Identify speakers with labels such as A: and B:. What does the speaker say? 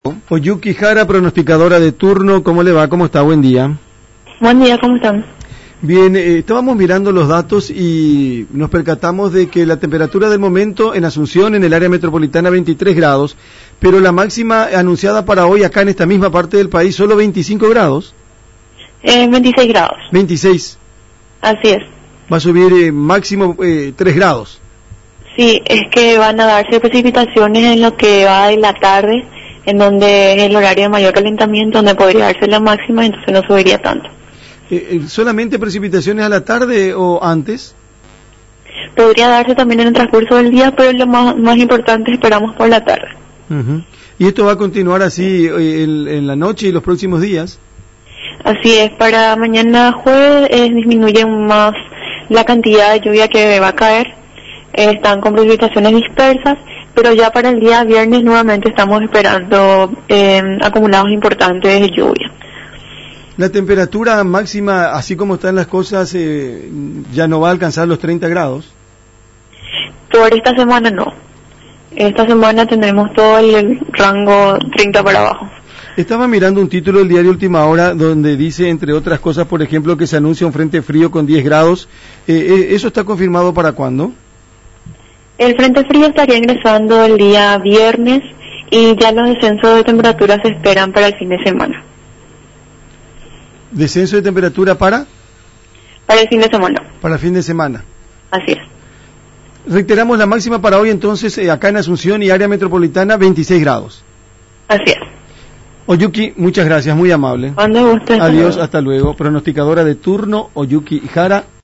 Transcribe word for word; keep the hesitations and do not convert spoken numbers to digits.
A: Oyuki Jara, pronosticadora de turno, ¿cómo le va? ¿Cómo está? Buen día.
B: Buen día, ¿cómo están?
A: Bien, eh, estábamos mirando los datos y nos percatamos de que la temperatura del momento en Asunción, en el área metropolitana, veintitrés grados, pero la máxima anunciada para hoy acá en esta misma parte del país, solo veinticinco grados.
B: Eh, veintiséis grados.
A: veintiséis.
B: Así es.
A: Va a subir eh, máximo eh, tres grados.
B: Sí, es que van a darse precipitaciones en lo que va de la tarde, en donde es el horario de mayor calentamiento, donde podría darse la máxima, entonces no subiría tanto.
A: Eh, eh, ¿Solamente precipitaciones a la tarde o antes?
B: Podría darse también en el transcurso del día, pero lo más, más importante esperamos por la tarde.
A: Uh-huh. ¿Y esto va a continuar así eh, en, en la noche y los próximos días?
B: Así es, para mañana jueves eh, disminuye más la cantidad de lluvia que va a caer, eh, están con precipitaciones dispersas, pero ya para el día viernes nuevamente estamos esperando eh, acumulados importantes de lluvia.
A: La temperatura máxima, así como están las cosas, eh, ya no va a alcanzar los treinta grados.
B: Por esta semana no. Esta semana tendremos todo el rango treinta para abajo.
A: Estaba mirando un título del diario Última Hora donde dice, entre otras cosas, por ejemplo, que se anuncia un frente frío con diez grados. Eh, ¿Eso está confirmado para cuándo?
B: El frente frío estaría ingresando el día viernes y ya los descensos de temperatura se esperan para el fin de semana.
A: ¿Descenso de temperatura para?
B: Para el fin de semana.
A: Para el fin de semana.
B: Así es.
A: Reiteramos la máxima para hoy entonces, eh, acá en Asunción y área metropolitana, veintiséis grados.
B: Así es.
A: Oyuki, muchas gracias, muy amable.
B: Cuando guste.
A: Adiós, hasta luego. Pronosticadora de turno, Oyuki Jara.